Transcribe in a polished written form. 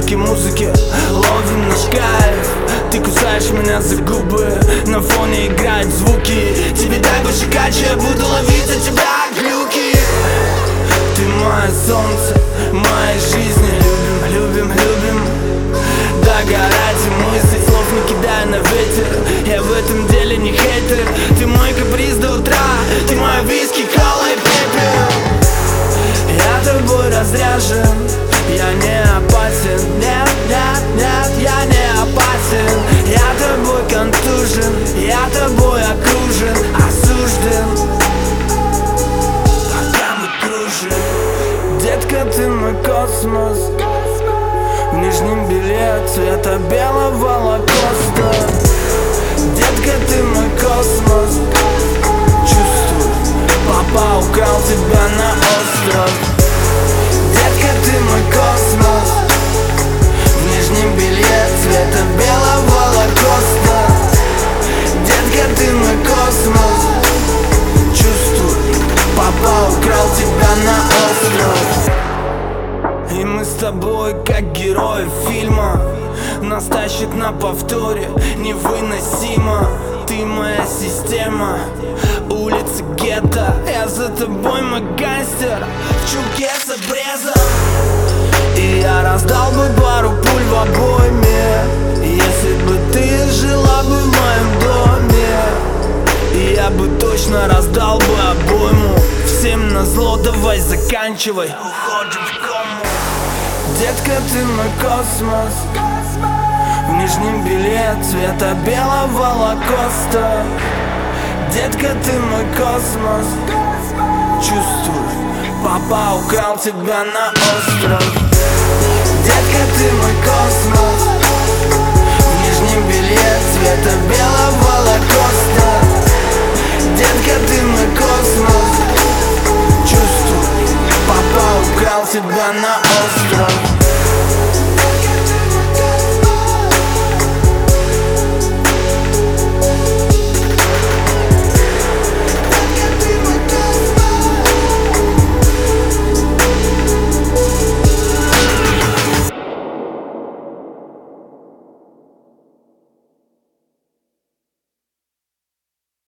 русской музыке ловим наш кайф. Ты кусаешь меня за губы, на фоне играют звуки. Тебе дай больше качи, я буду ловить от тебя глюки. Ты мое солнце, моей жизни. Любим, любим, любим догорать и мысли, слов не кидая на ветер. Я в этом деле не хейтер. Ты мой каприз до утра, ты мой виски, кола и пепел. Я тобой разряжен, я не опасен. Нет, нет, нет, я не опасен. Я тобой контужен, я тобой окружен, осужден. Пока мы кружим. Детка, ты мой космос. В нижнем белье цвета белого лакоста. Детка, ты мой космос. Чувствую, папа украл тебя на остров. Детка, ты мой космос. В нижнем белье цвета белого лакоста. Детка, ты мой космос. Чувствую, папа украл тебя на остров. И мы с тобой как герои фильма. Нас тащит на повторе, невыносимо. Ты моя система, улица гетто. Я за тобой мой гангстер в чулке с обрезом. И я раздал бы пару пуль в обойме, если бы ты жила бы в моем доме. И я бы точно раздал бы обойму. Всем назло, давай заканчивай, уходим в кому. Детка, ты мой космос. В нижнем белье цвета белого лакоста. Детка, ты мой космос. Чувствую, папа украл тебя на остров. Детка, ты мой космос. В нижнем белье цвета белого лакоста. Детка, ты мой космос. Чувствую, папа украл тебя на остров.